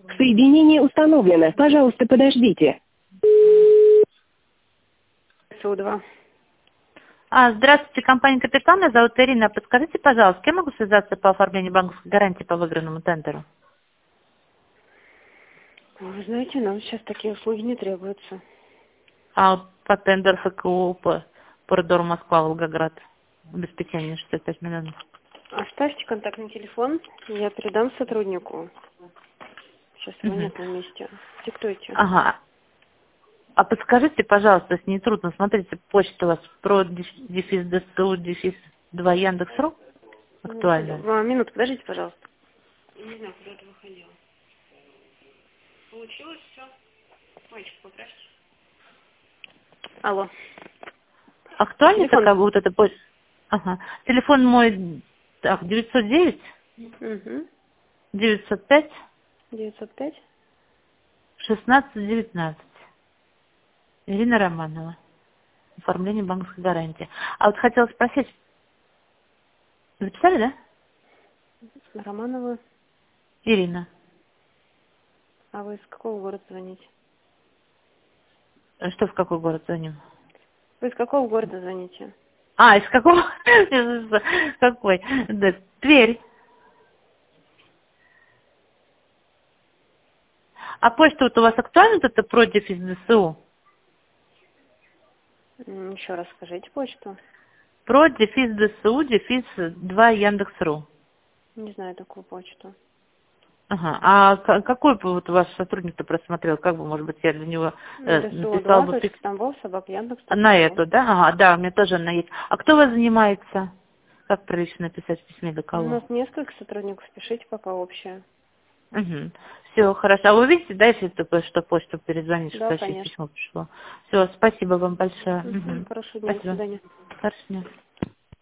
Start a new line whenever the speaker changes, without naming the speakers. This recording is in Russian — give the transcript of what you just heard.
Соединение установлено. Пожалуйста, подождите. СУ-2.
Здравствуйте, компания «Капитан», меня зовут Ирина. Подскажите, пожалуйста, с кем могу связаться по оформлению банковской гарантии по выигранному тендеру?
Вы знаете, нам сейчас такие услуги не требуются.
По тендеру ФКУ по коридору Москва-Волгоград. Обеспечение 65 миллионов.
Оставьте контактный телефон, я передам сотруднику. Сейчас его нет на месте. Диктуйте.
Ага. Подскажите, пожалуйста, если не трудно, смотрите, почта у вас про дефис ДСУ, дефис 2 Яндекс.ру актуальная.
Минуту, подождите, пожалуйста. Не знаю, куда ты выходила. Получилось все? Мальчик, поправьте. Алло.
Актуальна
Телефон.
такая вот эта почта? Ага. Телефон мой, так, 909 905
905
1619. Ирина Романова. Оформление банковской гарантии. Вот хотела спросить. Записали, да?
Романова.
Ирина.
А вы из какого города звоните?
Что, в какой город звоним?
Вы из какого города звоните?
Из какого? Какой? Да, Тверь. Почта вот у вас актуальна, вот это про дефис ДСУ?
Еще раз скажите почту.
Про дефис ДСУ, дефис 2 Яндекс.ру.
Не знаю такую почту.
Ага. Какой бы вот ваш сотрудник-то просмотрел? Как бы, может быть, я для него написал бы письмо?
Тамбов, собак, Яндекс.
На эту, да? Ага, да, у меня тоже она есть. Кто у вас занимается? Как прилично написать в письме, для
У
кого?
нас несколько сотрудников, пишите пока общее.
Угу. Все, хорошо. А вы видите, да, если только что почту перезвонишь,
Да,
что
конечно.
письмо пришло? Все, спасибо вам большое.
Хорошего дня, до
Спасибо.
свидания.
Хорошего дня.